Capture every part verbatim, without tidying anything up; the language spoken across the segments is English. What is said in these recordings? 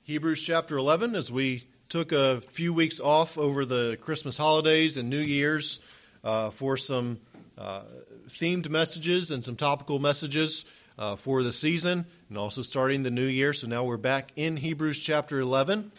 Hebrews chapter eleven, as we took a few weeks off over the Christmas holidays and New Year's uh, for some uh, themed messages and some topical messages uh, for the season, and also starting the new year. So now we're back in Hebrews chapter eleven,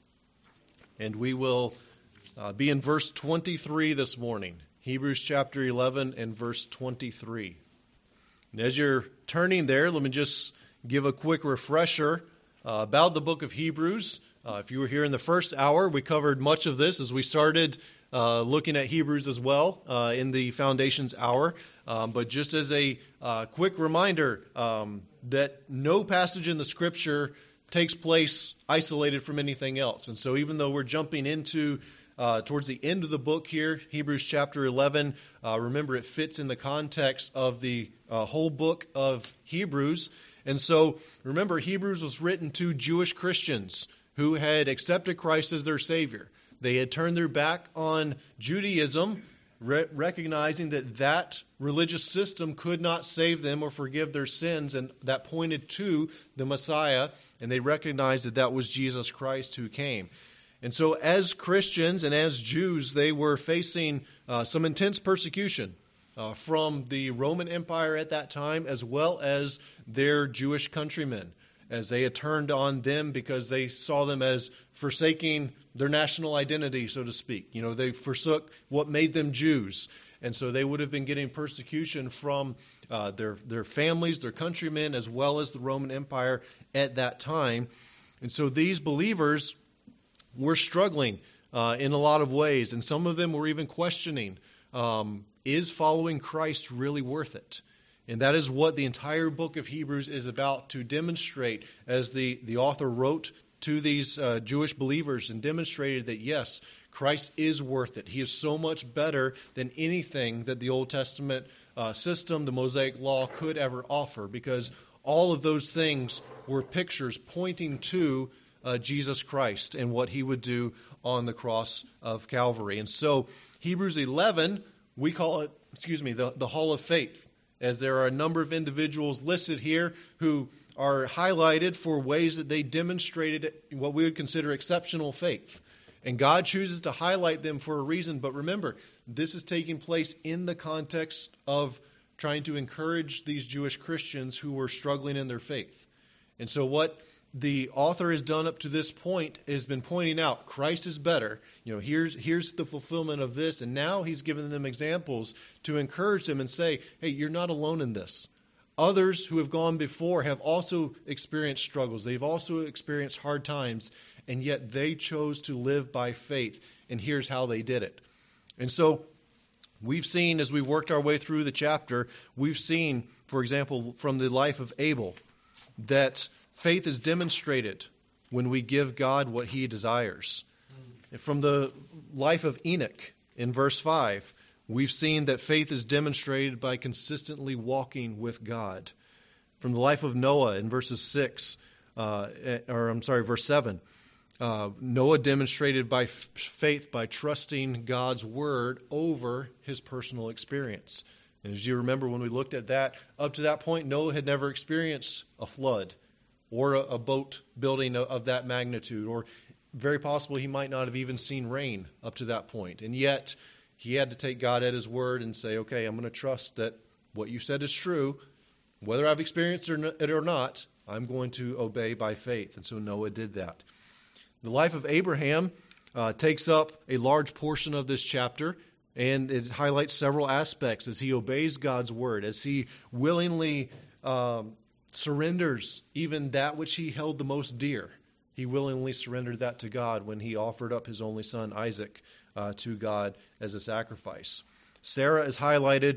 and we will uh, be in verse twenty-three this morning. Hebrews chapter eleven and verse twenty-three. And as you're turning there, let me just give a quick refresher uh, about the book of Hebrews. Uh, if you were here in the first hour, we covered much of this as we started uh, looking at Hebrews as well uh, in the Foundations Hour. Um, but just as a uh, quick reminder um, that no passage in the Scripture takes place isolated from anything else. And so even though we're jumping into uh, towards the end of the book here, Hebrews chapter eleven, uh, remember it fits in the context of the uh, whole book of Hebrews. And so remember, Hebrews was written to Jewish Christians who had accepted Christ as their Savior. They had turned their back on Judaism, re- recognizing that that religious system could not save them or forgive their sins, and that pointed to the Messiah, and they recognized that that was Jesus Christ who came. And so as Christians and as Jews, they were facing uh, some intense persecution uh, from the Roman Empire at that time, as well as their Jewish countrymen, as they had turned on them because they saw them as forsaking their national identity, so to speak. You know, they forsook what made them Jews. And so they would have been getting persecution from uh, their, their families, their countrymen, as well as the Roman Empire at that time. And so these believers were struggling uh, in a lot of ways. And some of them were even questioning, um, is following Christ really worth it? And that is what the entire book of Hebrews is about to demonstrate, as the, the author wrote to these uh, Jewish believers and demonstrated that, yes, Christ is worth it. He is so much better than anything that the Old Testament uh, system, the Mosaic Law, could ever offer, because all of those things were pictures pointing to uh, Jesus Christ and what he would do on the cross of Calvary. And so Hebrews eleven, we call it, excuse me, the, the Hall of Faith, as there are a number of individuals listed here who are highlighted for ways that they demonstrated what we would consider exceptional faith. And God chooses to highlight them for a reason. But remember, this is taking place in the context of trying to encourage these Jewish Christians who were struggling in their faith. And so what the author has done up to this point has been pointing out Christ is better. You know, here's here's the fulfillment of this, and now he's given them examples to encourage them and say, hey, you're not alone in this. Others who have gone before have also experienced struggles. They've also experienced hard times, and yet they chose to live by faith, and here's how they did it. And so we've seen, as we've worked our way through the chapter, we've seen, for example, from the life of Abel, that faith is demonstrated when we give God what he desires. From the life of Enoch in verse five, we've seen that faith is demonstrated by consistently walking with God. From the life of Noah in verses six, uh, or I'm sorry, verse seven, uh, Noah demonstrated by f- faith by trusting God's word over his personal experience. And as you remember, when we looked at that, up to that point, Noah had never experienced a flood or a, a boat building of, of that magnitude, or very possibly he might not have even seen rain up to that point. And yet he had to take God at his word and say, okay, I'm going to trust that what you said is true. Whether I've experienced it or not, I'm going to obey by faith. And so Noah did that. The life of Abraham uh, takes up a large portion of this chapter, and it highlights several aspects as he obeys God's word, as he willingly um, surrenders even that which he held the most dear. He willingly surrendered that to God when he offered up his only son, Isaac, uh, to God as a sacrifice. Sarah is highlighted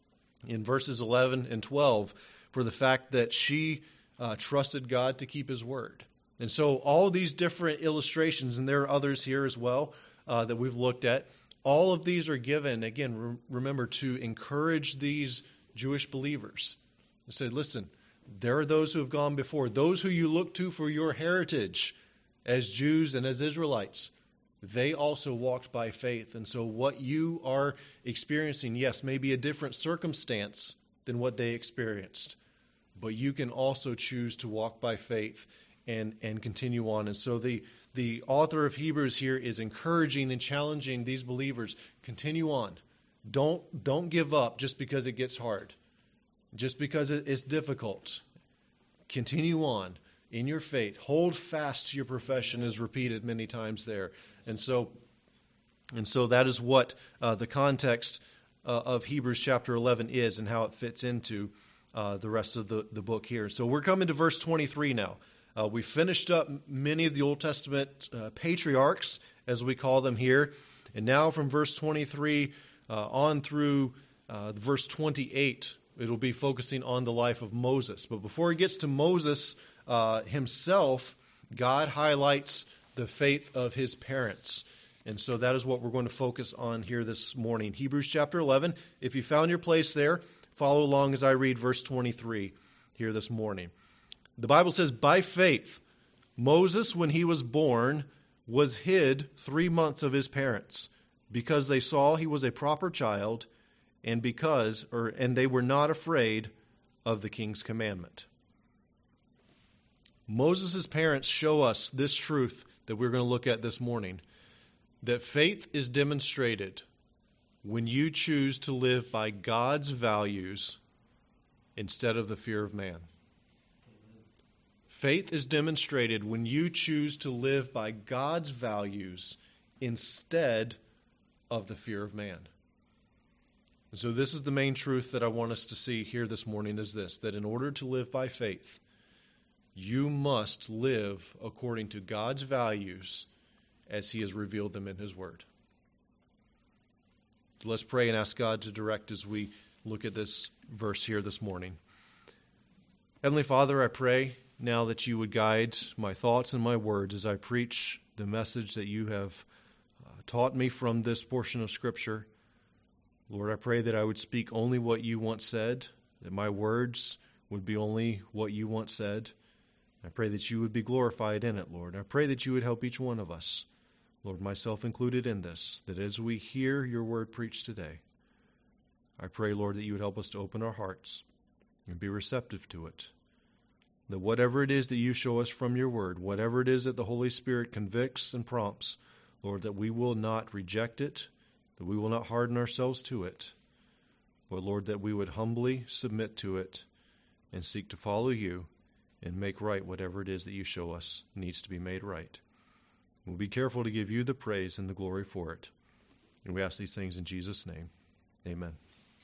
in verses eleven and twelve for the fact that she uh, trusted God to keep his word. And so all these different illustrations, and there are others here as well uh, that we've looked at, all of these are given, again, re- remember, to encourage these Jewish believers. They said, listen, there are those who have gone before, those who you look to for your heritage as Jews and as Israelites. They also walked by faith. And so what you are experiencing, yes, may be a different circumstance than what they experienced. But you can also choose to walk by faith and, and continue on. And so the, the author of Hebrews here is encouraging and challenging these believers, continue on. Don't, don't give up just because it gets hard, just because it, it's difficult. Continue on in your faith. Hold fast to your profession, is repeated many times there. And so, and so that is what uh, the context uh, of Hebrews chapter eleven is and how it fits into uh, the rest of the, the book here. So we're coming to verse twenty-three now. Uh, we finished up many of the Old Testament uh, patriarchs, as we call them here. And now from verse twenty-three uh, on through uh, verse twenty-eight, it'll be focusing on the life of Moses. But before he gets to Moses uh, himself, God highlights the faith of his parents. And so that is what we're going to focus on here this morning. Hebrews chapter eleven. If you found your place there, follow along as I read verse twenty-three here this morning. The Bible says, by faith, Moses, when he was born, was hid three months of his parents, because they saw he was a proper child, and because, or and they were not afraid of the king's commandment. Moses' parents show us this truth that we're going to look at this morning, that faith is demonstrated when you choose to live by God's values instead of the fear of man. Faith is demonstrated when you choose to live by God's values instead of the fear of man. And so this is the main truth that I want us to see here this morning, is this, that in order to live by faith, you must live according to God's values as he has revealed them in his word. So let's pray and ask God to direct as we look at this verse here this morning. Heavenly Father, I pray now that you would guide my thoughts and my words as I preach the message that you have uh, taught me from this portion of Scripture. Lord, I pray that I would speak only what you once said, that my words would be only what you once said. I pray that you would be glorified in it, Lord. I pray that you would help each one of us, Lord, myself included in this, that as we hear your word preached today, I pray, Lord, that you would help us to open our hearts and be receptive to it. That whatever it is that you show us from your word, whatever it is that the Holy Spirit convicts and prompts, Lord, that we will not reject it, that we will not harden ourselves to it, but, Lord, that we would humbly submit to it and seek to follow you and make right whatever it is that you show us needs to be made right. We'll be careful to give you the praise and the glory for it. And we ask these things in Jesus' name. Amen.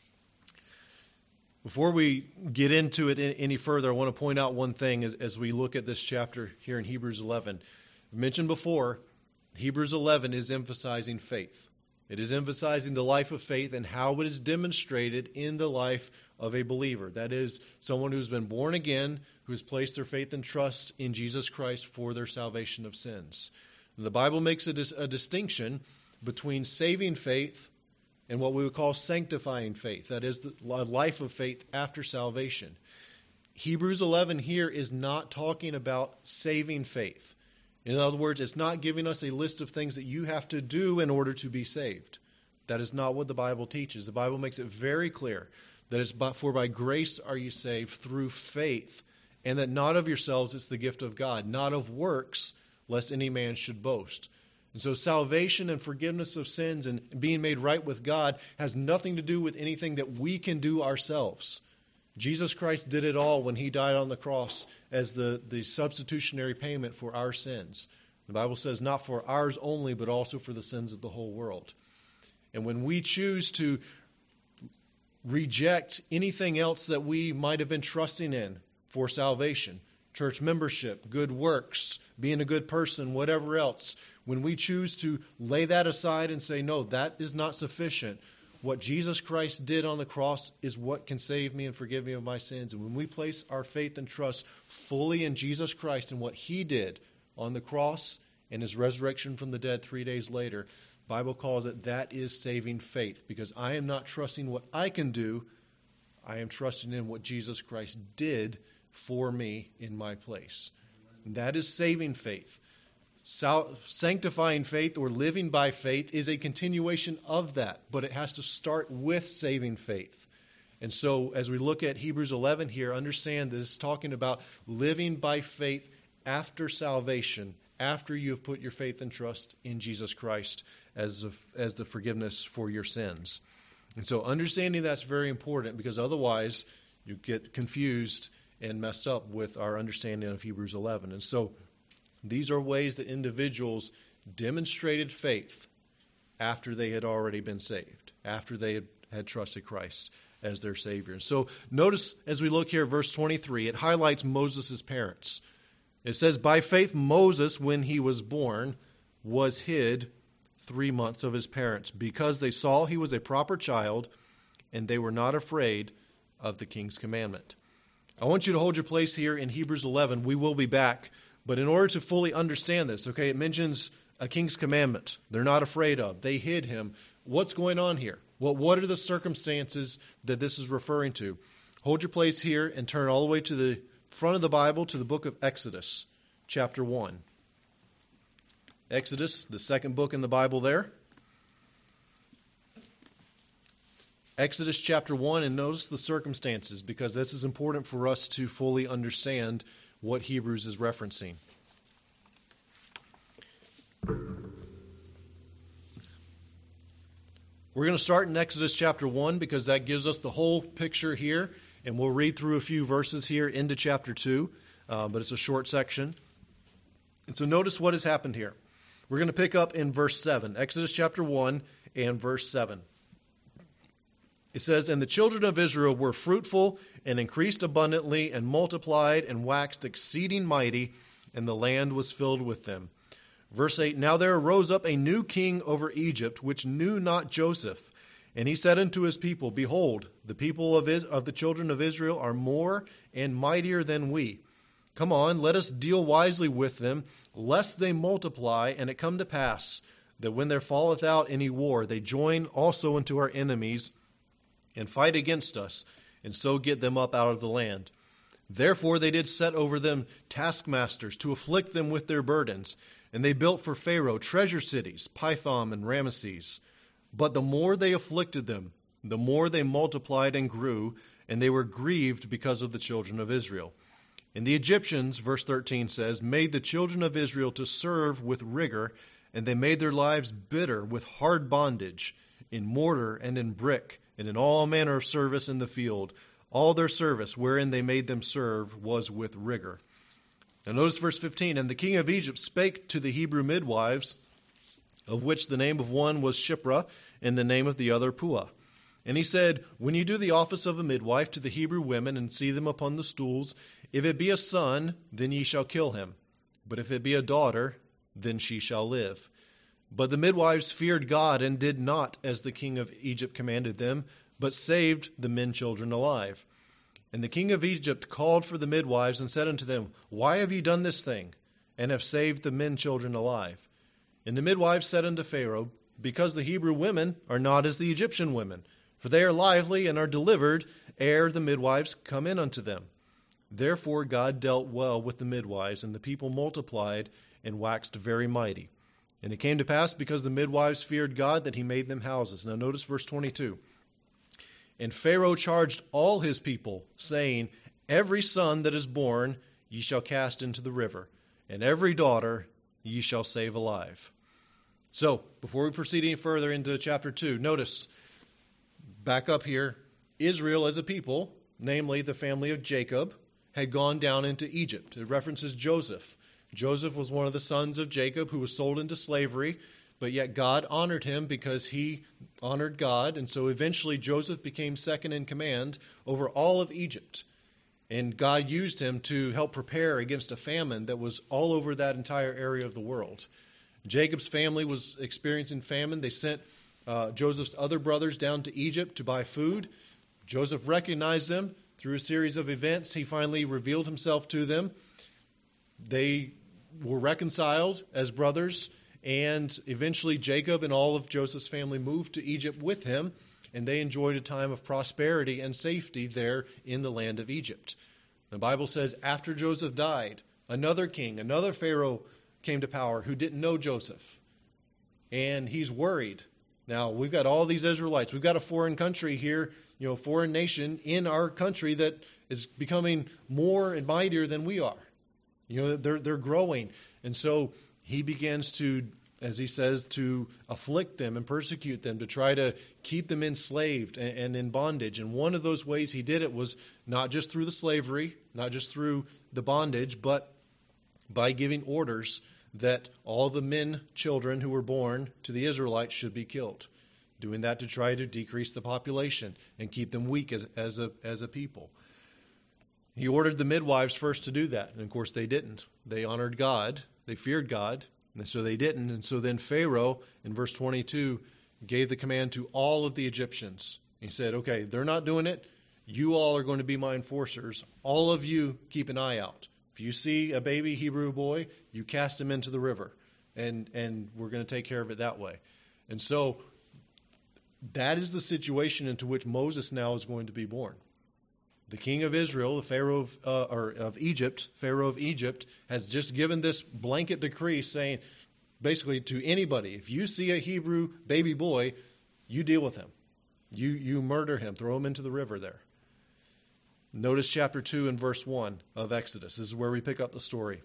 Before we get into it any further, I want to point out one thing as, as we look at this chapter here in Hebrews eleven. I mentioned before, Hebrews eleven is emphasizing faith. It is emphasizing the life of faith and how it is demonstrated in the life of a believer. That is, someone who's been born again, who has placed their faith and trust in Jesus Christ for their salvation of sins. And the Bible makes a, dis- a distinction between saving faith and what we would call sanctifying faith. That is, the life of faith after salvation. Hebrews eleven here is not talking about saving faith. In other words, it's not giving us a list of things that you have to do in order to be saved. That is not what the Bible teaches. The Bible makes it very clear that it's but for by grace are you saved through faith, and that not of yourselves it's the gift of God, not of works, lest any man should boast. And so salvation and forgiveness of sins and being made right with God has nothing to do with anything that we can do ourselves. Jesus Christ did it all when he died on the cross as the, the substitutionary payment for our sins. The Bible says not for ours only, but also for the sins of the whole world. And when we choose to reject anything else that we might have been trusting in for salvation, church membership, good works, being a good person, whatever else, when we choose to lay that aside and say, no, that is not sufficient, what Jesus Christ did on the cross is what can save me and forgive me of my sins. And when we place our faith and trust fully in Jesus Christ and what he did on the cross and his resurrection from the dead three days later, the Bible calls it that is saving faith, because I am not trusting what I can do. I am trusting in what Jesus Christ did for me in my place. And that is saving faith. Sanctifying faith or living by faith is a continuation of that, but it has to start with saving faith. And so as we look at Hebrews eleven here, understand that it's talking about living by faith after salvation, after you have put your faith and trust in Jesus Christ as the, as the forgiveness for your sins. And so understanding that's very important, because otherwise you get confused and messed up with our understanding of Hebrews eleven. And so these are ways that individuals demonstrated faith after they had already been saved, after they had, had trusted Christ as their Savior. And so notice as we look here at verse twenty-three, it highlights Moses' parents. It says, by faith Moses, when he was born, was hid three months of his parents, because they saw he was a proper child, and they were not afraid of the king's commandment. I want you to hold your place here in Hebrews eleven. We will be back. But in order to fully understand this, okay, it mentions a king's commandment they're not afraid of. They hid him. What's going on here? Well, what are the circumstances that this is referring to? Hold your place here and turn all the way to the front of the Bible to the book of Exodus, chapter one. Exodus, the second book in the Bible there. Exodus chapter one, and notice the circumstances, because this is important for us to fully understand what Hebrews is referencing. We're going to start in Exodus chapter one because that gives us the whole picture here, and we'll read through a few verses here into chapter two, uh, but it's a short section. And so notice what has happened here. We're going to pick up in verse seven, Exodus chapter one and verse seven. It says, and the children of Israel were fruitful and increased abundantly and multiplied and waxed exceeding mighty, and the land was filled with them. Verse eight, now there arose up a new king over Egypt, which knew not Joseph. And he said unto his people, behold, the people of, Is- of the children of Israel are more and mightier than we. Come on, let us deal wisely with them, lest they multiply, and it come to pass that when there falleth out any war, they join also unto our enemies, and fight against us, and so get them up out of the land. Therefore they did set over them taskmasters to afflict them with their burdens, and they built for Pharaoh treasure cities, Pithom and Ramesses. But the more they afflicted them, the more they multiplied and grew, and they were grieved because of the children of Israel. And the Egyptians, verse thirteen says, made the children of Israel to serve with rigor, and they made their lives bitter with hard bondage, in mortar and in brick, and in all manner of service in the field. All their service wherein they made them serve was with rigor. Now notice verse fifteen, and the king of Egypt spake to the Hebrew midwives, of which the name of one was Shiphrah, and the name of the other Puah. And he said, when you do the office of a midwife to the Hebrew women, and see them upon the stools, if it be a son, then ye shall kill him. But if it be a daughter, then she shall live. But the midwives feared God, and did not as the king of Egypt commanded them, but saved the men children alive. And the king of Egypt called for the midwives, and said unto them, why have ye done this thing, and have saved the men children alive? And the midwives said unto Pharaoh, because the Hebrew women are not as the Egyptian women, for they are lively and are delivered ere the midwives come in unto them. Therefore God dealt well with the midwives, and the people multiplied and waxed very mighty. And it came to pass, because the midwives feared God, that he made them houses. Now notice verse twenty-two. And Pharaoh charged all his people, saying, every son that is born ye shall cast into the river, and every daughter ye shall save alive. So, before we proceed any further into chapter two, notice, back up here, Israel as a people, namely the family of Jacob, had gone down into Egypt. It references Joseph. Joseph was one of the sons of Jacob who was sold into slavery, but yet God honored him because he honored God. And so eventually Joseph became second in command over all of Egypt. And God used him to help prepare against a famine that was all over that entire area of the world. Jacob's family was experiencing famine. They sent uh, Joseph's other brothers down to Egypt to buy food. Joseph recognized them. Through a series of events, he finally revealed himself to them. They were reconciled as brothers, and eventually Jacob and all of Joseph's family moved to Egypt with him, and they enjoyed a time of prosperity and safety there in the land of Egypt. The Bible says after Joseph died, another king, another Pharaoh came to power who didn't know Joseph, and he's worried. Now, we've got all these Israelites. We've got a foreign country here, you know, foreign nation in our country that is becoming more and mightier than we are. You know, they're they're growing. And so he begins to, as he says, to afflict them and persecute them, to try to keep them enslaved and, and in bondage. And one of those ways he did it was not just through the slavery, not just through the bondage, but by giving orders that all the men, children who were born to the Israelites should be killed, doing that to try to decrease the population and keep them weak as, as, a, as a people. He ordered the midwives first to do that, and of course they didn't. They honored God, they feared God, and so they didn't. And so then Pharaoh, in verse twenty-two, gave the command to all of the Egyptians. He said, okay, they're not doing it. You all are going to be my enforcers. All of you keep an eye out. If you see a baby Hebrew boy, you cast him into the river, and, and we're going to take care of it that way. And so that is the situation into which Moses now is going to be born. The king of Israel, the Pharaoh of, uh, or of Egypt, Pharaoh of Egypt, has just given this blanket decree saying, basically to anybody, if you see a Hebrew baby boy, you deal with him. You, you murder him, throw him into the river there. Notice chapter two and verse one of Exodus. This is where we pick up the story.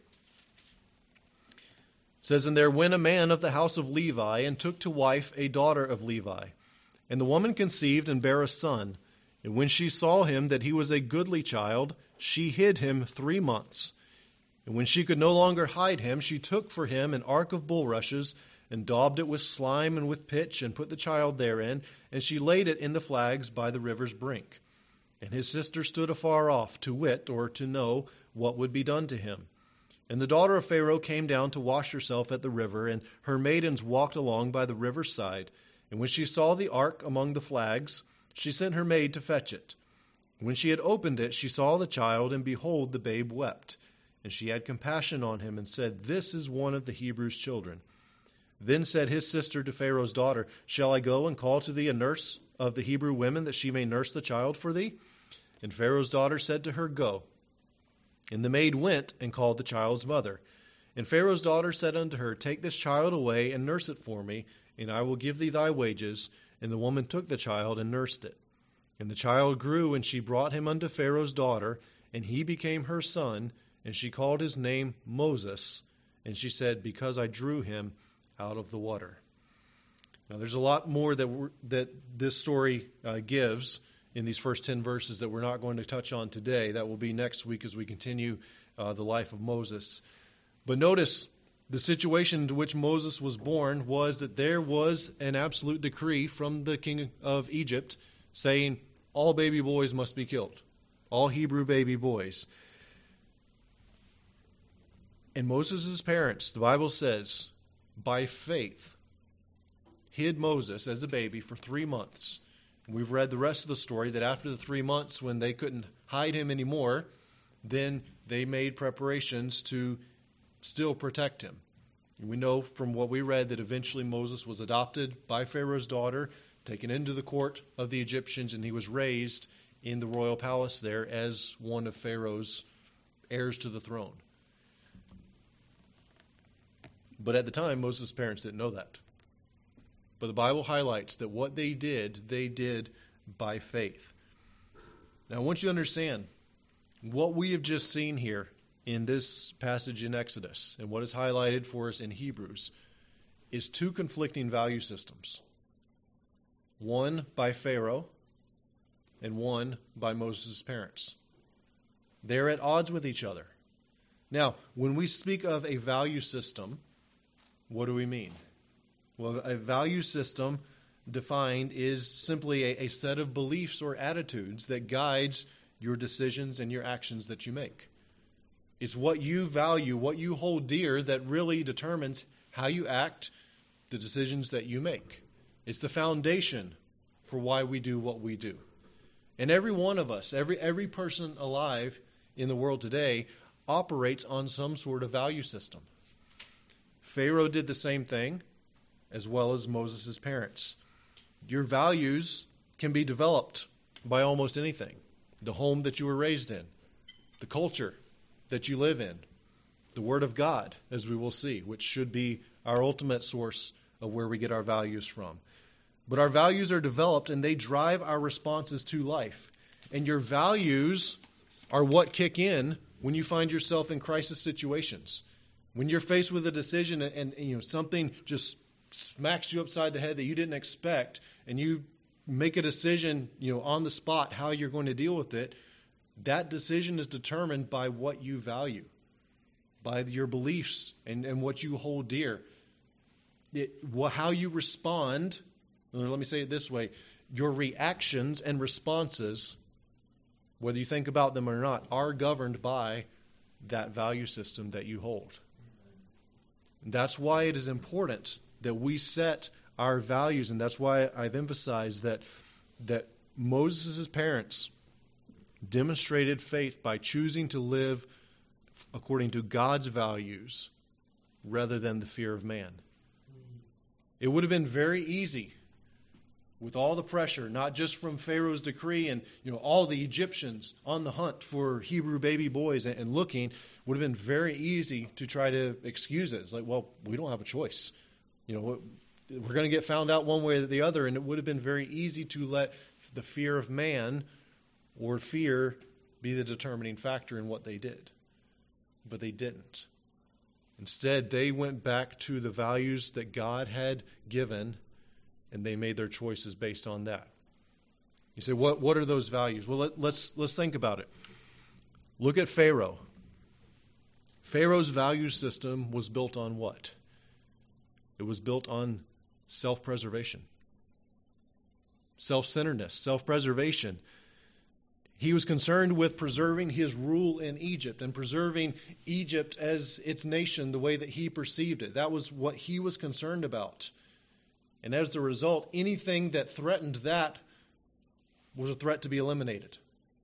It says, and there went a man of the house of Levi and took to wife a daughter of Levi. And the woman conceived and bare a son. And when she saw him that he was a goodly child, she hid him three months. And when she could no longer hide him, she took for him an ark of bulrushes, and daubed it with slime and with pitch, and put the child therein, and she laid it in the flags by the river's brink. And his sister stood afar off, to wit, or to know, what would be done to him. And the daughter of Pharaoh came down to wash herself at the river, and her maidens walked along by the river's side. And when she saw the ark among the flags, she sent her maid to fetch it. When she had opened it, she saw the child, and behold, the babe wept. And she had compassion on him, and said, this is one of the Hebrews' children. Then said his sister to Pharaoh's daughter, shall I go and call to thee a nurse of the Hebrew women, that she may nurse the child for thee? And Pharaoh's daughter said to her, go. And the maid went and called the child's mother. And Pharaoh's daughter said unto her, take this child away, and nurse it for me, and I will give thee thy wages. And the woman took the child and nursed it. And the child grew, and she brought him unto Pharaoh's daughter, and he became her son, and she called his name Moses. And she said, because I drew him out of the water. Now, there's a lot more that we're, that this story uh, gives in these first ten verses that we're not going to touch on today. That will be next week as we continue uh, the life of Moses. But notice, the situation into which Moses was born was that there was an absolute decree from the king of Egypt saying all baby boys must be killed, all Hebrew baby boys. And Moses' parents, the Bible says, by faith, hid Moses as a baby for three months. And we've read the rest of the story that after the three months when they couldn't hide him anymore, then they made preparations to still protect him. And we know from what we read that eventually Moses was adopted by Pharaoh's daughter, taken into the court of the Egyptians, and he was raised in the royal palace there as one of Pharaoh's heirs to the throne. But at the time, Moses' parents didn't know that. But the Bible highlights that what they did, they did by faith. Now, I want you to understand what we have just seen here in this passage in Exodus and what is highlighted for us in Hebrews is two conflicting value systems. One by Pharaoh and one by Moses' parents. They're at odds with each other. Now, when we speak of a value system, what do we mean? Well, a value system defined is simply a, a set of beliefs or attitudes that guides your decisions and your actions that you make. It's what you value, what you hold dear that really determines how you act, the decisions that you make. It's the foundation for why we do what we do. And every one of us, every every person alive in the world today operates on some sort of value system. Pharaoh did the same thing, as well as Moses' parents. Your values can be developed by almost anything. The home that you were raised in, the culture that you live in, the Word of God, as we will see, which should be our ultimate source of where we get our values from. But our values are developed and they drive our responses to life. And your values are what kick in when you find yourself in crisis situations, when you're faced with a decision and, and you know something just smacks you upside the head that you didn't expect, and you make a decision, you know, on the spot how you're going to deal with it. That decision is determined by what you value, by your beliefs and, and what you hold dear. It, well, how you respond, or let me say it this way, your reactions and responses, whether you think about them or not, are governed by that value system that you hold. And that's why it is important that we set our values, and that's why I've emphasized that, that Moses' parents demonstrated faith by choosing to live according to God's values rather than the fear of man. It would have been very easy, with all the pressure, not just from Pharaoh's decree and you know all the Egyptians on the hunt for Hebrew baby boys and, and looking, would have been very easy to try to excuse it. It's like, well, we don't have a choice. You know, we're going to get found out one way or the other, and it would have been very easy to let the fear of man or fear be the determining factor in what they did. But they didn't. Instead, they went back to the values that God had given, and they made their choices based on that. You say, what, what are those values? Well, let, let's, let's think about it. Look at Pharaoh. Pharaoh's value system was built on what? It was built on self-preservation, self-centeredness, self-preservation. He was concerned with preserving his rule in Egypt and preserving Egypt as its nation the way that he perceived it. That was what he was concerned about. And as a result, anything that threatened that was a threat to be eliminated.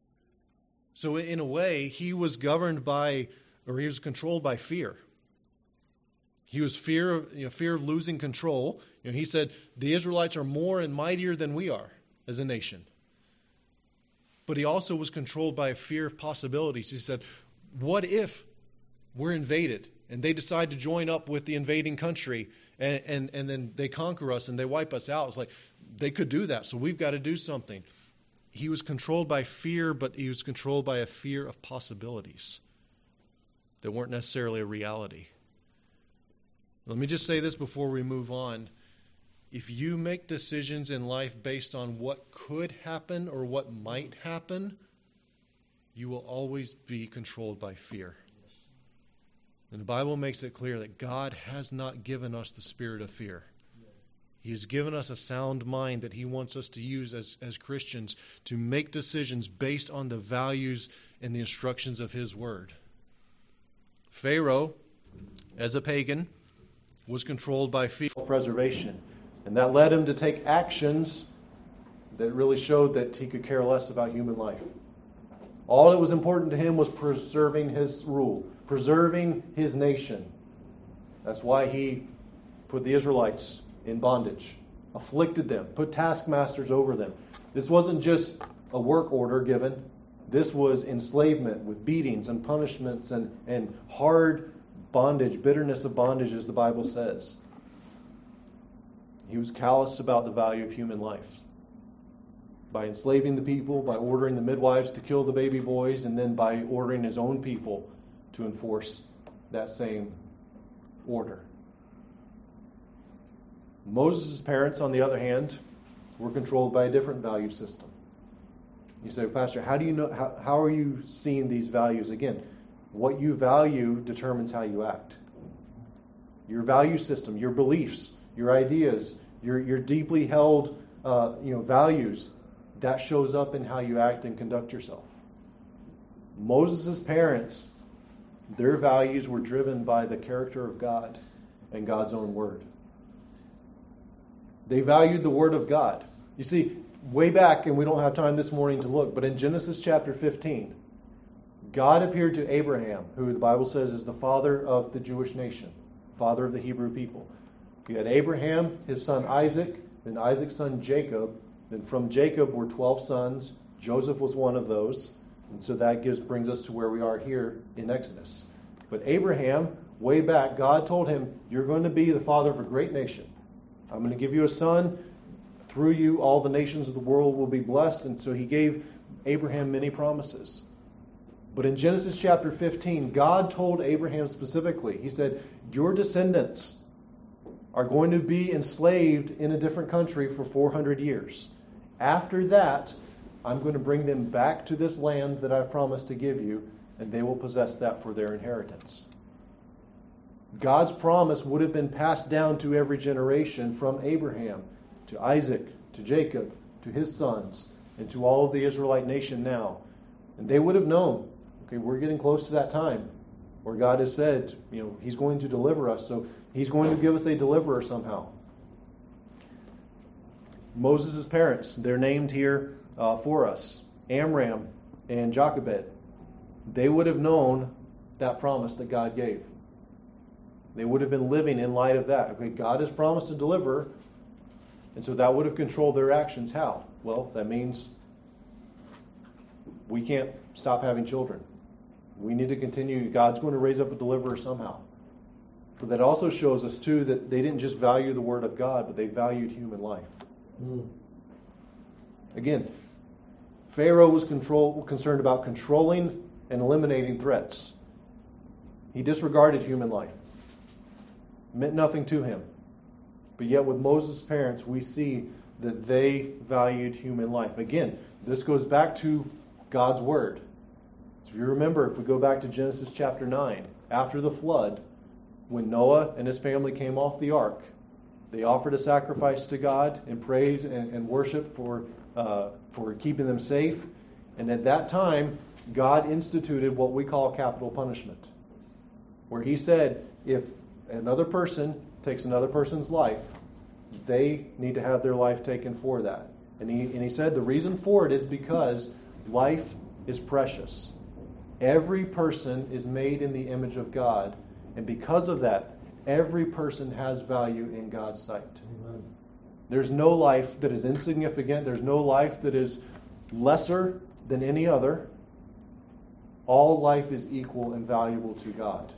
So in a way, he was governed by, or he was controlled by fear. He was fear, you know, fear of losing control. You know, he said, the Israelites are more and mightier than we are as a nation. But he also was controlled by a fear of possibilities. He said, what if we're invaded and they decide to join up with the invading country and, and, and then they conquer us and they wipe us out? It's like, they could do that, so we've got to do something. He was controlled by fear, but he was controlled by a fear of possibilities that weren't necessarily a reality. Let me just say this before we move on. If you make decisions in life based on what could happen or what might happen, you will always be controlled by fear. And the Bible makes it clear that God has not given us the spirit of fear. He has given us a sound mind that he wants us to use as, as Christians to make decisions based on the values and the instructions of his word. Pharaoh, as a pagan, was controlled by fear of preservation. And that led him to take actions that really showed that he could care less about human life. All that was important to him was preserving his rule, preserving his nation. That's why he put the Israelites in bondage, afflicted them, put taskmasters over them. This wasn't just a work order given. This was enslavement with beatings and punishments and, and hard bondage, bitterness of bondage, as the Bible says. He was calloused about the value of human life by enslaving the people, by ordering the midwives to kill the baby boys, and then by ordering his own people to enforce that same order. Moses' parents, on the other hand, were controlled by a different value system. You say, Pastor, how do you know? How, how are you seeing these values? Again, what you value determines how you act. Your value system, your beliefs, your ideas, your your deeply held uh, you know values, that shows up in how you act and conduct yourself. Moses' parents, their values were driven by the character of God and God's own word. They valued the word of God. You see, way back, and we don't have time this morning to look, but in Genesis chapter fifteen, God appeared to Abraham, who the Bible says is the father of the Jewish nation, father of the Hebrew people. You had Abraham, his son Isaac, then Isaac's son Jacob. Then from Jacob were twelve sons. Joseph was one of those. And so that gives brings us to where we are here in Exodus. But Abraham, way back, God told him, you're going to be the father of a great nation. I'm going to give you a son. Through you, all the nations of the world will be blessed. And so he gave Abraham many promises. But in Genesis chapter fifteen, God told Abraham specifically, he said, your descendants are going to be enslaved in a different country for four hundred years. After that, I'm going to bring them back to this land that I've promised to give you, and they will possess that for their inheritance. God's promise would have been passed down to every generation from Abraham to Isaac, to Jacob, to his sons, and to all of the Israelite nation now. And they would have known, okay, we're getting close to that time where God has said, you know, he's going to deliver us, so he's going to give us a deliverer somehow. Moses' parents, they're named here uh, for us, Amram and Jochebed. They would have known that promise that God gave. They would have been living in light of that. Okay, God has promised to deliver, and so that would have controlled their actions. How? Well, that means we can't stop having children. We need to continue. God's going to raise up a deliverer somehow. But that also shows us, too, that they didn't just value the Word of God, but they valued human life. Mm. Again, Pharaoh was control, concerned about controlling and eliminating threats. He disregarded human life. It meant nothing to him. But yet with Moses' parents, we see that they valued human life. Again, this goes back to God's Word. So if you remember, if we go back to Genesis chapter nine, after the flood, when Noah and his family came off the ark, they offered a sacrifice to God and prayed and, and worshiped for, uh, for keeping them safe. And at that time, God instituted what we call capital punishment, where he said, if another person takes another person's life, they need to have their life taken for that. And he, and he said the reason for it is because life is precious. Every person is made in the image of God, and because of that, every person has value in God's sight. Amen. There's no life that is insignificant. There's no life that is lesser than any other. All life is equal and valuable to God.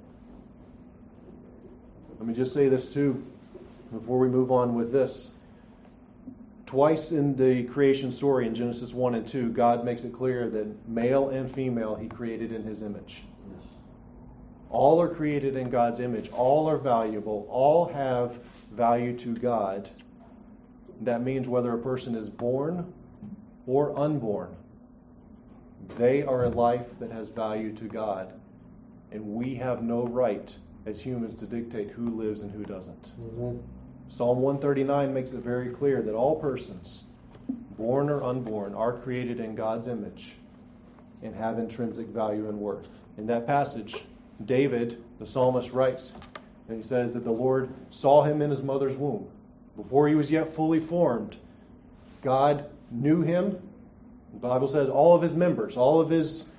Let me just say this too, before we move on with this. Twice in the creation story in Genesis one and two, God makes it clear that male and female he created in his image. All are created in God's image. All are valuable. All have value to God. That means whether a person is born or unborn, they are a life that has value to God. And we have no right as humans to dictate who lives and who doesn't. Mm-hmm. Psalm one thirty-nine makes it very clear that all persons, born or unborn, are created in God's image and have intrinsic value and worth. In that passage, David, the psalmist, writes, and he says that the Lord saw him in his mother's womb. Before he was yet fully formed, God knew him. The Bible says all of his members, all of his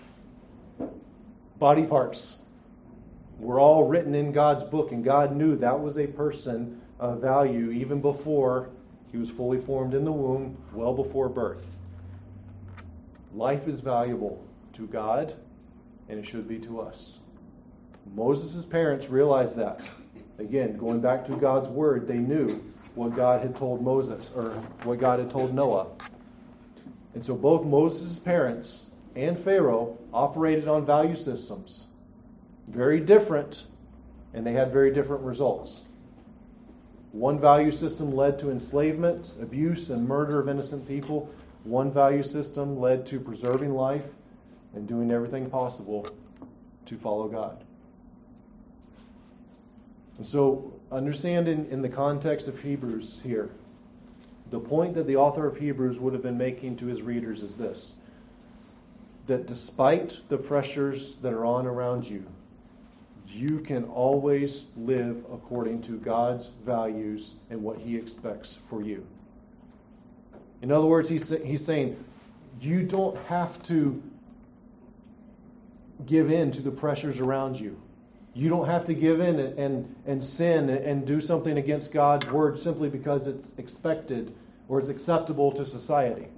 body parts were all written in God's book, and God knew that was a person of value even before he was fully formed in the womb, well before birth. Life is valuable to God, and it should be to us. Moses' parents realized that. Again, going back to God's Word, they knew what God had told Moses, or what God had told Noah. And so both Moses' parents and Pharaoh operated on value systems. Very different, and they had very different results. One value system led to enslavement, abuse, and murder of innocent people. One value system led to preserving life and doing everything possible to follow God. And so, understand in, in the context of Hebrews here, the point that the author of Hebrews would have been making to his readers is this: that despite the pressures that are on around you, you can always live according to God's values and what He expects for you. In other words, he's, he's saying you don't have to give in to the pressures around you. You don't have to give in and, and, and sin and do something against God's word simply because it's expected or it's acceptable to society.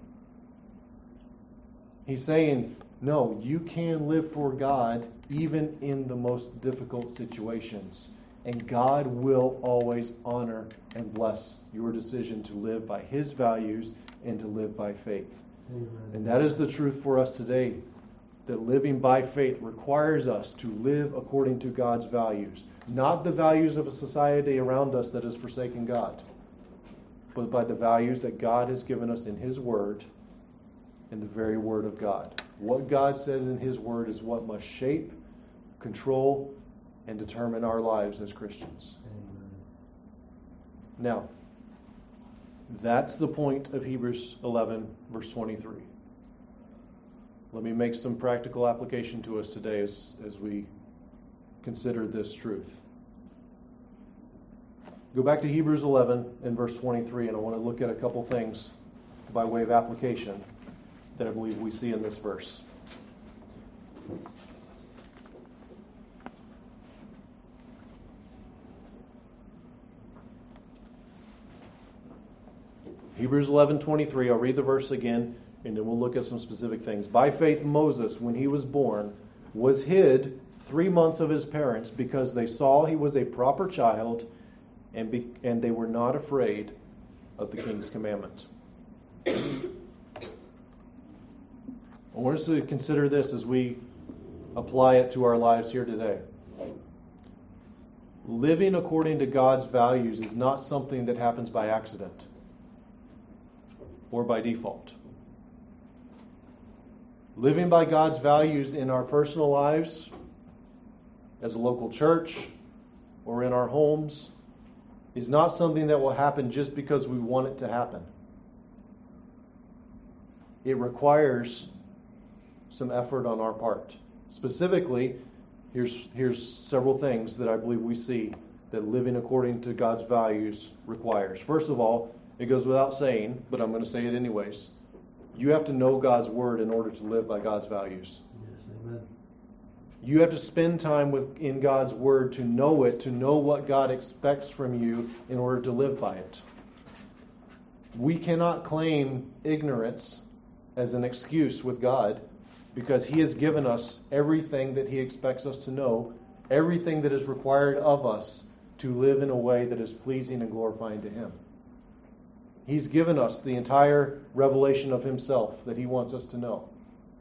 He's saying, no, you can live for God even in the most difficult situations. And God will always honor and bless your decision to live by His values and to live by faith. Amen. And that is the truth for us today. that living by faith requires us to live according to God's values, not the values of a society around us that has forsaken God, but by the values that God has given us in His Word, in the very Word of God. What God says in His Word is what must shape, control, and determine our lives as Christians. Amen. Now, that's the point of Hebrews eleven, verse twenty-three. Let me make some practical application to us today as, as we consider this truth. Go back to Hebrews eleven and verse twenty-three, and I want to look at a couple things by way of application that I believe we see in this verse. Hebrews eleven twenty-three, I'll read the verse again, and then we'll look at some specific things. By faith, Moses, when he was born, was hid three months of his parents because they saw he was a proper child, and be, and they were not afraid of the king's commandment. I want us to consider this as we apply it to our lives here today. Living according to God's values is not something that happens by accident or by default. Living by God's values in our personal lives, as a local church, or in our homes, is not something that will happen just because we want it to happen. It requires some effort on our part. Specifically, here's, here's several things that I believe we see that living according to God's values requires. First of all, it goes without saying, but I'm going to say it anyways. You have to know God's Word in order to live by God's values. Yes, amen. You have to spend time with, in God's Word to know it, to know what God expects from you in order to live by it. We cannot claim ignorance as an excuse with God because He has given us everything that He expects us to know, everything that is required of us to live in a way that is pleasing and glorifying to Him. He's given us the entire revelation of Himself that He wants us to know.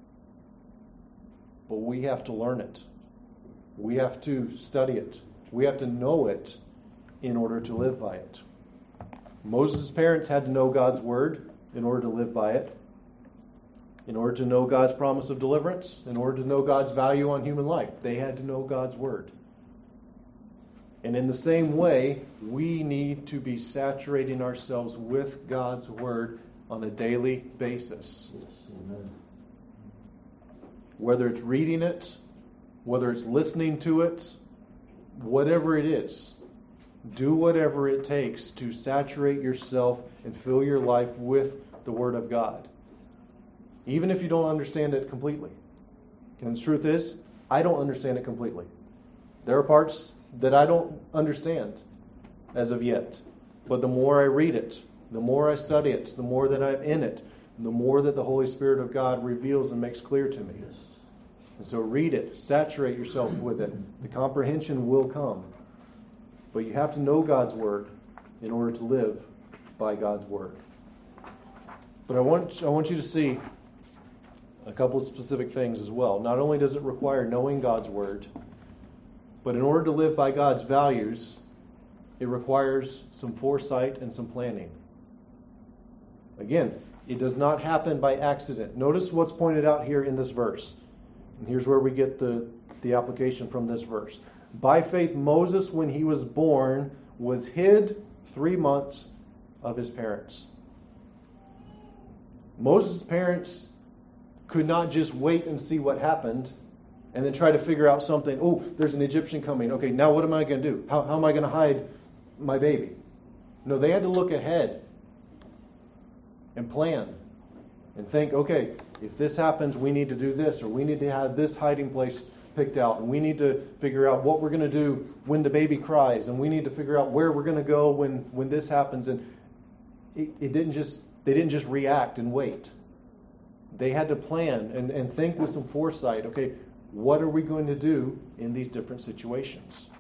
But we have to learn it. We have to study it. We have to know it in order to live by it. Moses' parents had to know God's Word in order to live by it, in order to know God's promise of deliverance, in order to know God's value on human life. They had to know God's Word. And in the same way, we need to be saturating ourselves with God's Word on a daily basis. Yes, amen. Whether it's reading it, whether it's listening to it, whatever it is, do whatever it takes to saturate yourself and fill your life with the Word of God. Even if you don't understand it completely. And the truth is, I don't understand it completely. There are parts that I don't understand as of yet. But the more I read it, the more I study it, the more that I'm in it, the more that the Holy Spirit of God reveals and makes clear to me. Yes. And so read it, saturate yourself with it. The comprehension will come. But you have to know God's Word in order to live by God's Word. But I want, I want you to see a couple of specific things as well. Not only does it require knowing God's Word, but in order to live by God's values, it requires some foresight and some planning. Again, it does not happen by accident. Notice what's pointed out here in this verse. And here's where we get the, the application from this verse. By faith, Moses, when he was born, was hid three months of his parents. Moses' parents could not just wait and see what happened and then try to figure out something. Oh, there's an Egyptian coming. Okay, now what am I going to do? How, how am I going to hide my baby? No, they had to look ahead and plan and think, okay, if this happens, we need to do this, or we need to have this hiding place picked out, and we need to figure out what we're going to do when the baby cries, and we need to figure out where we're going to go when, when this happens. And it, it didn't just they didn't just react and wait. They had to plan and, and think with some foresight, okay, what are we going to do in these different situations?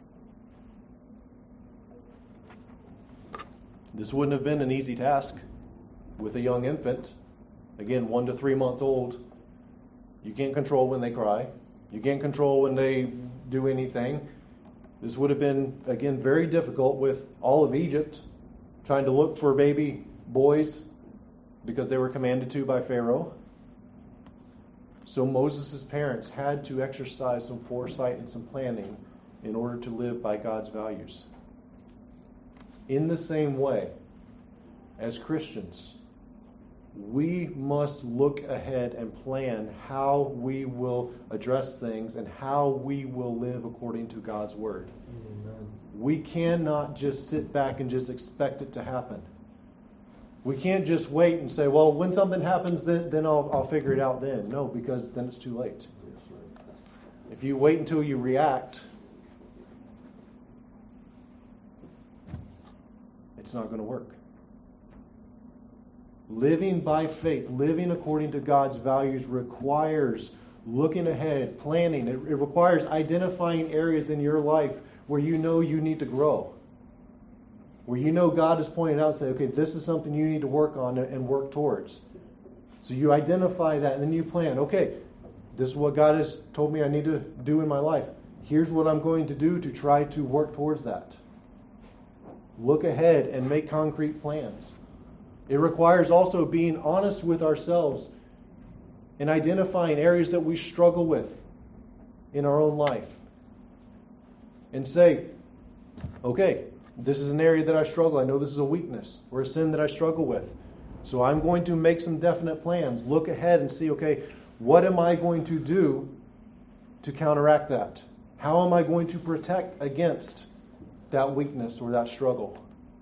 This wouldn't have been an easy task with a young infant, again, one to three months old. You can't control when they cry. You can't control when they do anything. This would have been, again, very difficult with all of Egypt trying to look for baby boys because they were commanded to by Pharaoh. So Moses' parents had to exercise some foresight and some planning in order to live by God's values. In the same way, as Christians, we must look ahead and plan how we will address things and how we will live according to God's Word. Amen. We cannot just sit back and just expect it to happen. We can't just wait and say, well, when something happens, then, then I'll, I'll figure it out then. No, because then it's too late. If you wait until you react, it's not going to work. Living by faith, living according to God's values requires looking ahead, planning. It, it requires identifying areas in your life where you know you need to grow. Where you know God has pointed out and say, okay, this is something you need to work on and work towards. So you identify that and then you plan, okay, this is what God has told me I need to do in my life. Here's what I'm going to do to try to work towards that. Look ahead and make concrete plans. It requires also being honest with ourselves and identifying areas that we struggle with in our own life. And say, okay, this is an area that I struggle. I know this is a weakness or a sin that I struggle with. So I'm going to make some definite plans. Look ahead and see, okay, what am I going to do to counteract that? How am I going to protect against that weakness or that struggle?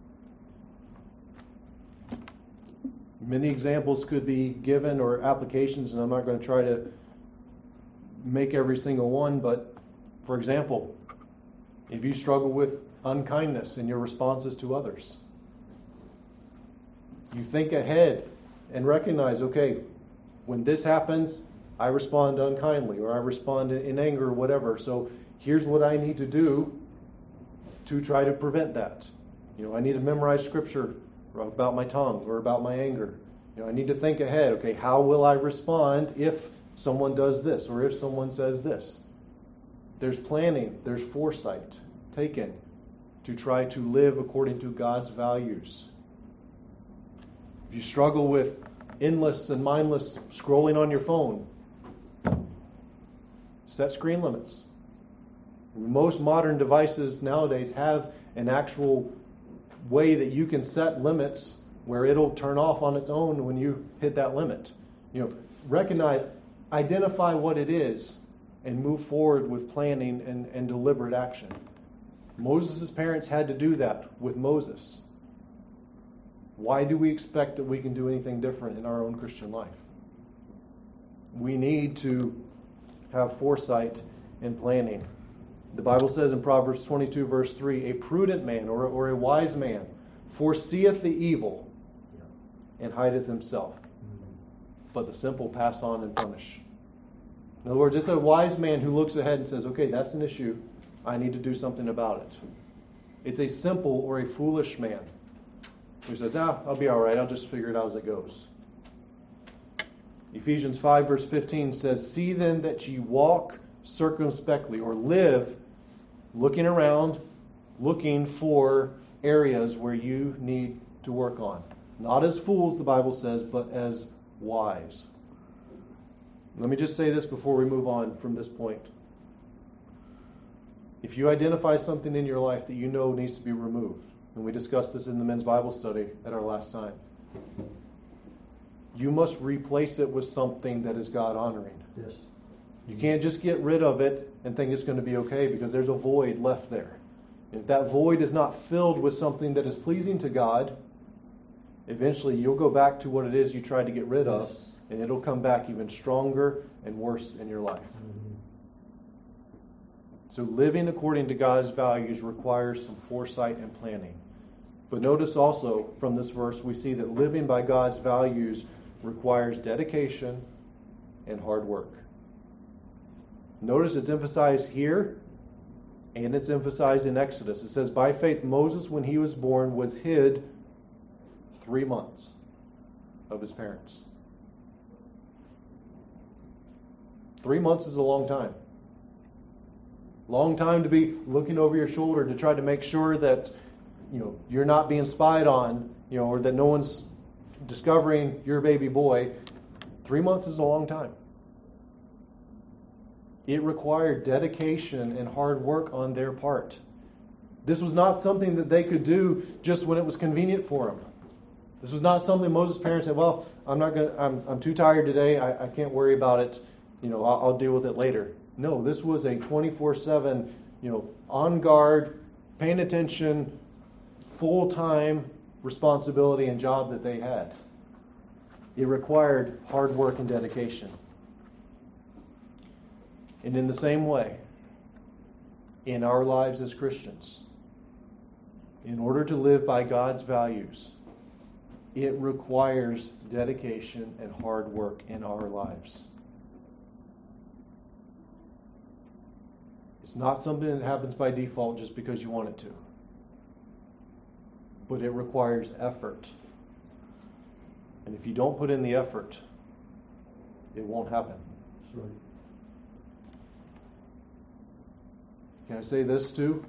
Many examples could be given or applications, and I'm not going to try to make every single one, but for example, if you struggle with unkindness in your responses to others, you think ahead and recognize, okay, when this happens, I respond unkindly or I respond in anger or whatever. So here's what I need to do to try to prevent that. You know, I need to memorize scripture about my tongue or about my anger. You know, I need to think ahead. Okay, how will I respond if someone does this or if someone says this? There's planning, there's foresight taken to try to live according to God's values. If you struggle with endless and mindless scrolling on your phone, set screen limits. Most modern devices nowadays have an actual way that you can set limits where it'll turn off on its own when you hit that limit. You know, recognize, identify what it is, and move forward with planning and, and deliberate action. Moses' parents had to do that with Moses. Why do we expect that we can do anything different in our own Christian life? We need to have foresight and planning. The Bible says in Proverbs twenty-two, verse three, a prudent man or, or a wise man foreseeth the evil and hideth himself, but the simple pass on and punish. In other words, it's a wise man who looks ahead and says, okay, that's an issue. I need to do something about it. It's a simple or a foolish man who says, ah, I'll be all right. I'll just figure it out as it goes. Ephesians five, verse fifteen says, see then that ye walk circumspectly, or live looking around, looking for areas where you need to work on. Not as fools, the Bible says, but as wise. Let me just say this before we move on from this point. If you identify something in your life that you know needs to be removed, and we discussed this in the men's Bible study at our last time, you must replace it with something that is God-honoring. Yes. You can't just get rid of it and think it's going to be okay, because there's a void left there. If that void is not filled with something that is pleasing to God, eventually you'll go back to what it is you tried to get rid of, Yes. and it'll come back even stronger and worse in your life. Mm-hmm. So living according to God's values requires some foresight and planning. But notice also from this verse, we see that living by God's values requires dedication and hard work. Notice it's emphasized here, and it's emphasized in Exodus. It says, by faith, Moses, when he was born, was hid three months of his parents. Three months is a long time. Long time to be looking over your shoulder to try to make sure that, you know, you're not being spied on, you know, or that no one's discovering your baby boy. Three months is a long time. It required dedication and hard work on their part. This was not something that they could do just when it was convenient for them. This was not something Moses' parents said, well, I'm not going. I'm I'm too tired today. I, I can't worry about it. You know, I'll, I'll deal with it later. No, this was a twenty-four seven, you know, on guard, paying attention, full-time responsibility and job that they had. It required hard work and dedication. And in the same way, in our lives as Christians, in order to live by God's values, it requires dedication and hard work in our lives. It's not something that happens by default just because you want it to. But it requires effort. And if you don't put in the effort, it won't happen. That's right. Can I say this too?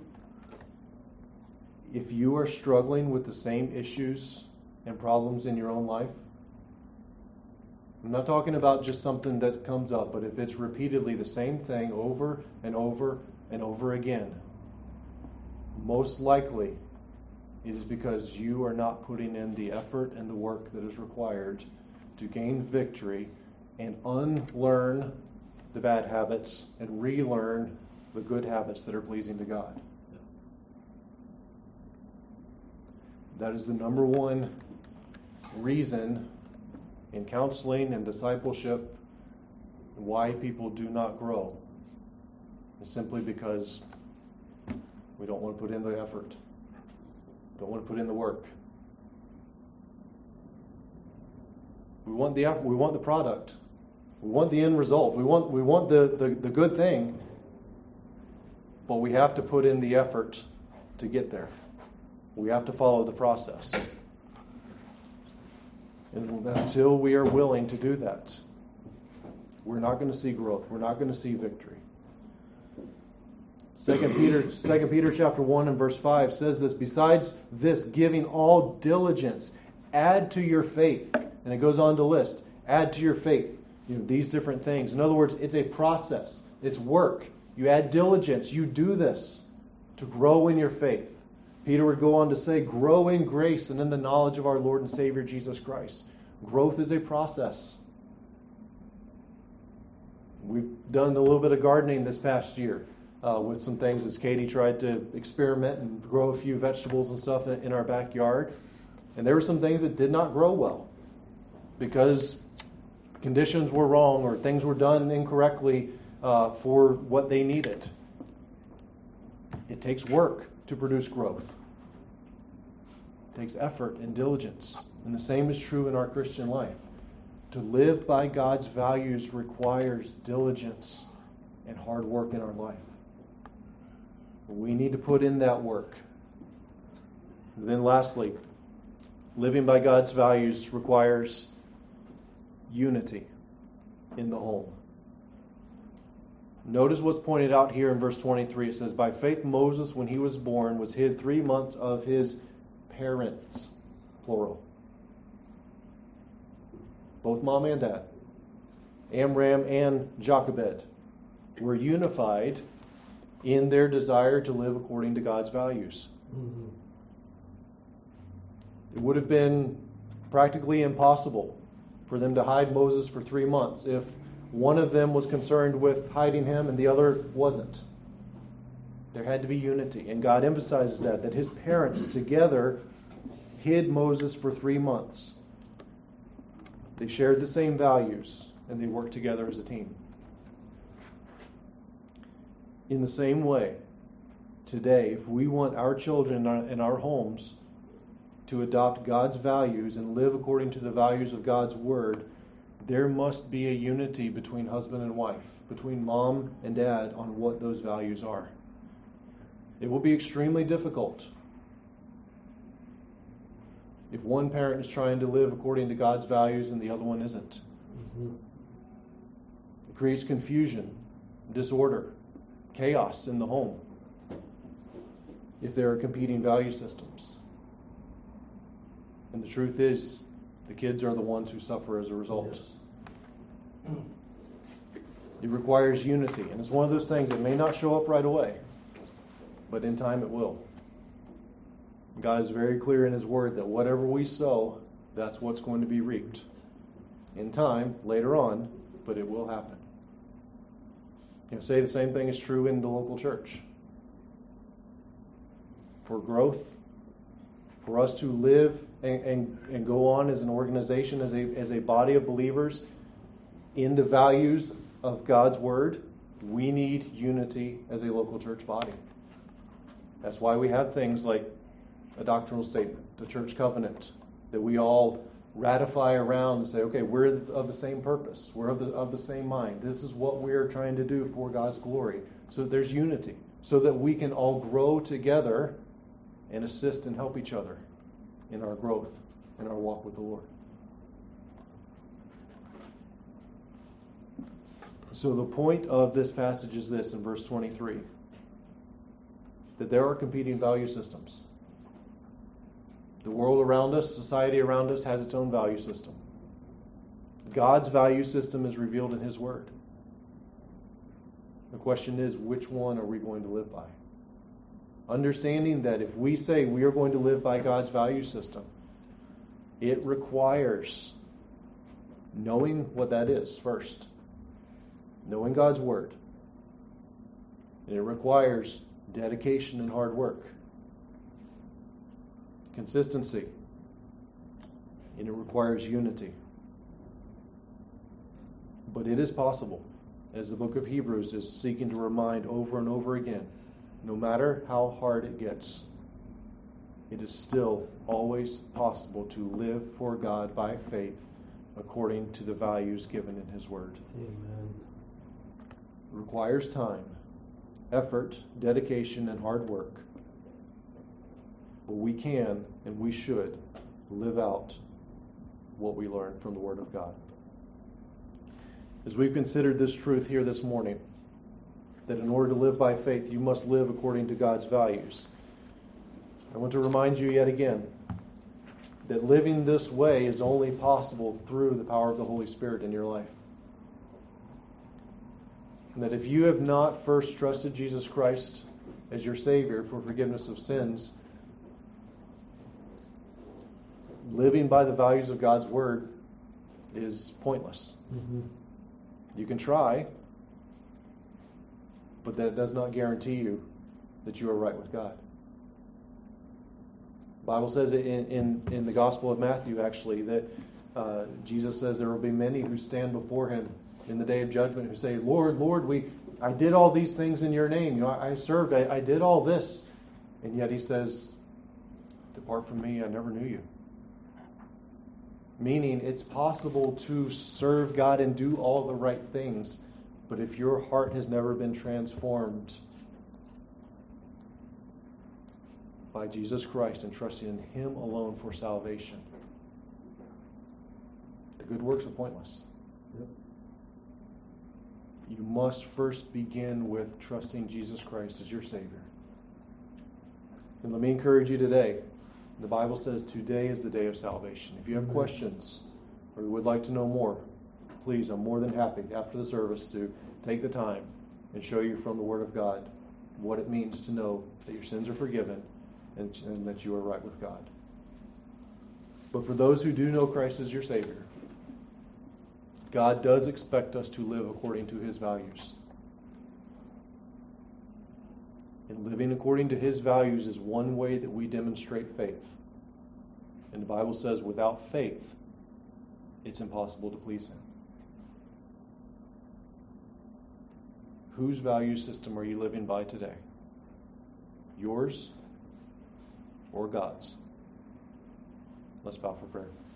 If you are struggling with the same issues and problems in your own life, I'm not talking about just something that comes up, but if it's repeatedly the same thing over and over and over again, most likely it is because you are not putting in the effort and the work that is required to gain victory and unlearn the bad habits and relearn the good habits that are pleasing to God. That is the number one reason in counseling and discipleship why people do not grow. It's simply because we don't want to put in the effort. Don't want to put in the work. We want the we want the product. We want the end result. We want we want the, the, the good thing. But we have to put in the effort to get there. We have to follow the process. And until we are willing to do that, we're not going to see growth. We're not going to see victory. Second Peter, Second Peter chapter one and verse five says this, besides this, giving all diligence, add to your faith. And it goes on to list, add to your faith, you know, these different things. In other words, it's a process. It's work. You add diligence. You do this to grow in your faith. Peter would go on to say, grow in grace and in the knowledge of our Lord and Savior Jesus Christ. Growth is a process. We've done a little bit of gardening this past year uh, with some things as Katie tried to experiment and grow a few vegetables and stuff in, in our backyard. And there were some things that did not grow well because conditions were wrong or things were done incorrectly uh, for what they needed. It takes work to produce growth. It takes effort and diligence. And the same is true in our Christian life. To live by God's values requires diligence and hard work in our life. We need to put in that work. And then lastly, living by God's values requires unity in the home. Notice what's pointed out here in verse twenty-three. It says, by faith Moses, when he was born, was hid three months of his parents, plural. Both mom and dad, Amram and Jochebed, were unified in their desire to live according to God's values. Mm-hmm. It would have been practically impossible for them to hide Moses for three months if one of them was concerned with hiding him and the other wasn't. There had to be unity, and God emphasizes that, that his parents together hid Moses for three months. They shared the same values, and they worked together as a team. In the same way, today, if we want our children in our, in our homes to adopt God's values and live according to the values of God's Word, there must be a unity between husband and wife, between mom and dad on what those values are. It will be extremely difficult if one parent is trying to live according to God's values and the other one isn't. Mm-hmm. creates confusion, disorder, chaos in the home if there are competing value systems. And the truth is, the kids are the ones who suffer as a result. Yes. It requires unity, and it's one of those things that may not show up right away, but in time it will. God is very clear in His Word that whatever we sow, that's what's going to be reaped. In time, later on, but it will happen. You know, say the same thing is true in the local church. For growth, for us to live and, and, and go on as an organization, as a, as a body of believers in the values of God's Word, we need unity as a local church body. That's why we have things like a doctrinal statement, the church covenant, that we all ratify around and say, okay, we're of the same purpose. We're of the, of the same mind. This is what we're trying to do for God's glory. So there's unity, so that we can all grow together and assist and help each other in our growth, in our walk with the Lord. So the point of this passage is this in verse twenty-three, that there are competing value systems. The world around us, society around us, has its own value system. God's value system is revealed in His Word. The question is, which one are we going to live by? Understanding that if we say we are going to live by God's value system, it requires knowing what that is first. Knowing God's Word. And it requires dedication and hard work. Consistency. And it requires unity. But it is possible, as the book of Hebrews is seeking to remind over and over again, no matter how hard it gets, it is still always possible to live for God by faith according to the values given in His Word. Amen. It requires time, effort, dedication, and hard work. But we can and we should live out what we learn from the Word of God. As we've considered this truth here this morning, that in order to live by faith, you must live according to God's values. I want to remind you yet again that living this way is only possible through the power of the Holy Spirit in your life. And that if you have not first trusted Jesus Christ as your Savior for forgiveness of sins, living by the values of God's Word is pointless. Mm-hmm. You can try, but that does not guarantee you that you are right with God. The Bible says in, in, in the Gospel of Matthew, actually, that uh, Jesus says there will be many who stand before Him in the day of judgment who say, Lord, Lord, we I did all these things in your name. You know, I, I served, I, I did all this. And yet He says, depart from me, I never knew you. Meaning it's possible to serve God and do all the right things, but if your heart has never been transformed by Jesus Christ and trusting in Him alone for salvation, the good works are pointless. Yep. You must first begin with trusting Jesus Christ as your Savior. And let me encourage you today. The Bible says today is the day of salvation. If you have questions or you would like to know more, please, I'm more than happy after the service to take the time and show you from the Word of God what it means to know that your sins are forgiven and, and that you are right with God. But for those who do know Christ as your Savior, God does expect us to live according to His values. And living according to His values is one way that we demonstrate faith. And the Bible says without faith, it's impossible to please Him. Whose value system are you living by today? Yours or God's? Let's bow for prayer.